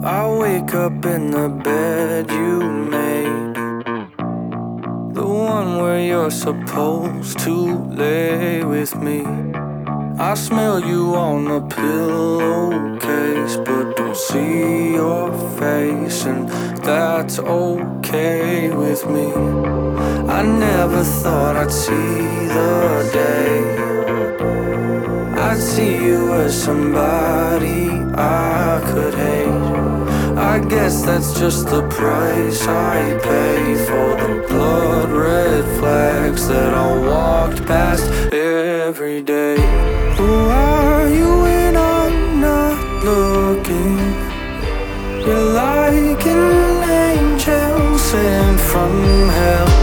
I wake up in the bed you made, the one where you're supposed to lay with me. I smell you on the pillowcase, but don't see your face, and that's okay with me. I never thought I'd see the day I'd see you as somebody I could hate. I guess that's just the price I pay for the blood red flags that I walked past every day. Who are you when I'm not looking? You're like an angel sent from hell.